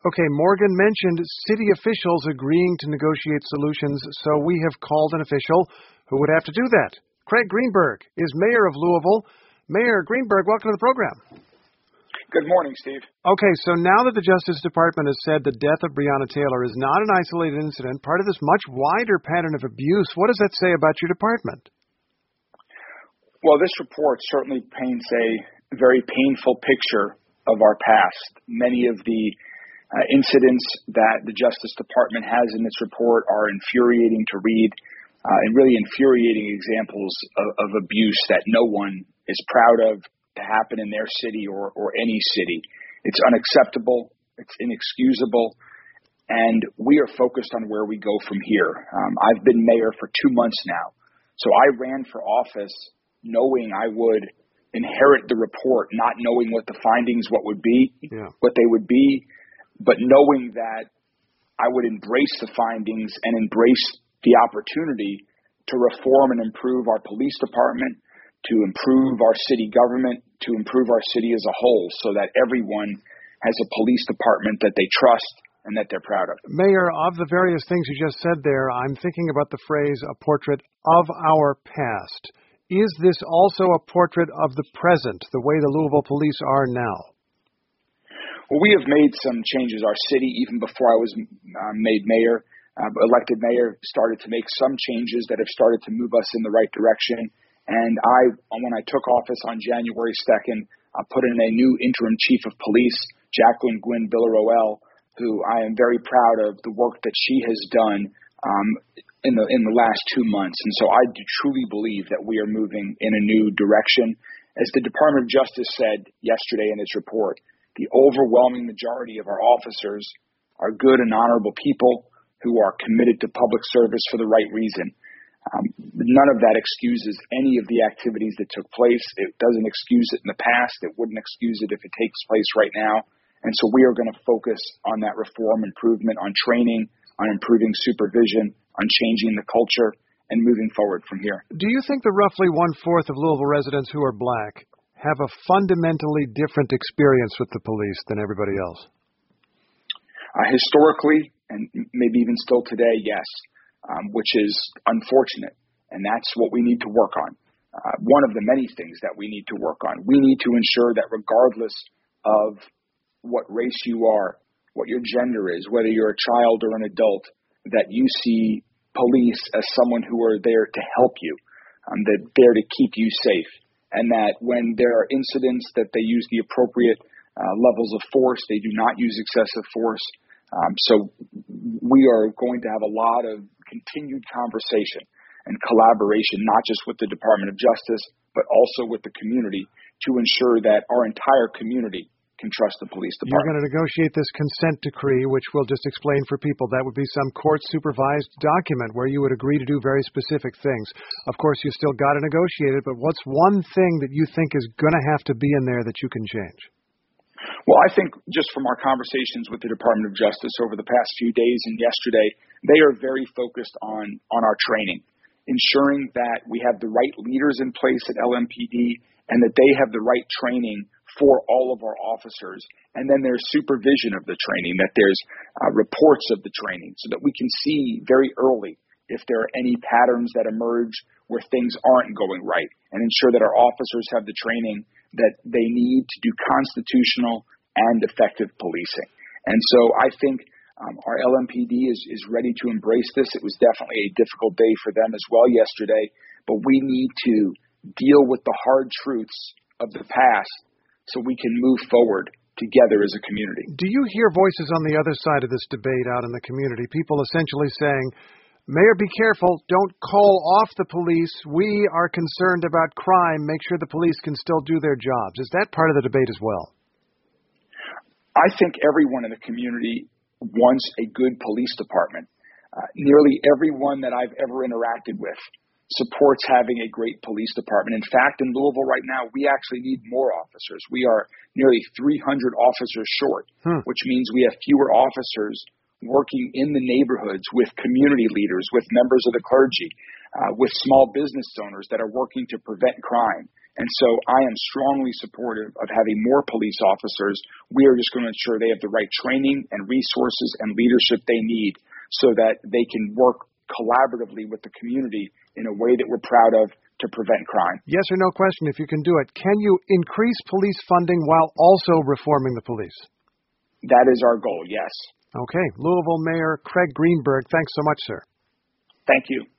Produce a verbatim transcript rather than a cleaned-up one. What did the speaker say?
Okay, Morgan mentioned city officials agreeing to negotiate solutions, so we have called an official who would have to do that. Craig Greenberg is mayor of Louisville. Mayor Greenberg, welcome to the program. Good morning, Steve. Okay, so now that the Justice Department has said the death of Breonna Taylor is not an isolated incident, part of this much wider pattern of abuse, what does that say about your department? Well, this report certainly paints a very painful picture of our past. Many of the uh, incidents that the Justice Department has in its report are infuriating to read, uh, and really infuriating examples of, of abuse that no one is proud of to happen in their city or, or any city. It's unacceptable. It's inexcusable. And we are focused on where we go from here. Um, I've been mayor for two months now. So I ran for office knowing I would inherit the report, not knowing what the findings, what would be, yeah. what they would be, but knowing that I would embrace the findings and embrace the opportunity to reform and improve our police department, to improve our city government, to improve our city as a whole, so that everyone has a police department that they trust and that they're proud of. Mayor, of the various things you just said there, I'm thinking about the phrase, a portrait of our past. Is this also a portrait of the present, the way the Louisville police are now? Well, we have made some changes. Our city, even before I was uh, made mayor, uh, elected mayor, started to make some changes that have started to move us in the right direction. And I, when I took office on January second, I put in a new interim chief of police, Jacqueline Gwynn Villaroel, who I am very proud of the work that she has done um, in the in the last two months. And so I do truly believe that we are moving in a new direction. As the Department of Justice said yesterday in its report, the overwhelming majority of our officers are good and honorable people who are committed to public service for the right reason. Um, none of that excuses any of the activities that took place. It doesn't excuse it in the past. It wouldn't excuse it if it takes place right now. And so we are going to focus on that reform, improvement, on training, on improving supervision, on changing the culture, and moving forward from here. Do you think the roughly one-fourth of Louisville residents who are black have a fundamentally different experience with the police than everybody else? Uh, historically, and maybe even still today, yes, um, which is unfortunate, and that's what we need to work on. Uh, one of the many things that we need to work on. We need to ensure that regardless of what race you are, what your gender is, whether you're a child or an adult, that you see police as someone who are there to help you, um, that they're there to keep you safe, and that when there are incidents that they use the appropriate uh, levels of force, they do not use excessive force. Um, so we are going to have a lot of continued conversation and collaboration, not just with the Department of Justice, but also with the community, to ensure that our entire community can trust the police department. You're going to negotiate this consent decree, which we'll just explain for people. That would be some court-supervised document where you would agree to do very specific things. Of course, you still got to negotiate it, but what's one thing that you think is going to have to be in there that you can change? Well, I think just from our conversations with the Department of Justice over the past few days and yesterday, they are very focused on, on our training, ensuring that we have the right leaders in place at L M P D and that they have the right training for all of our officers. And then there's supervision of the training, that there's uh, reports of the training so that we can see very early if there are any patterns that emerge where things aren't going right, and ensure that our officers have the training that they need to do constitutional and effective policing. And so I think um, our L M P D is, is ready to embrace this. It was definitely a difficult day for them as well yesterday, but we need to deal with the hard truths of the past so we can move forward together as a community. Do you hear voices on the other side of this debate out in the community, people essentially saying, Mayor, be careful, don't call off the police, we are concerned about crime, make sure the police can still do their jobs? Is that part of the debate as well? I think everyone in the community wants a good police department. Uh, nearly everyone that I've ever interacted with supports having a great police department. In fact, in Louisville right now, we actually need more officers. We are nearly three hundred officers short, hmm. which means we have fewer officers working in the neighborhoods with community leaders, with members of the clergy, uh, with small business owners that are working to prevent crime. And so I am strongly supportive of having more police officers. We are just going to ensure they have the right training and resources and leadership they need so that they can work collaboratively with the community in a way that we're proud of to prevent crime. Yes or no question, if you can do it. Can you increase police funding while also reforming the police? That is our goal, yes. Okay. Louisville Mayor Craig Greenberg, thanks so much, sir. Thank you.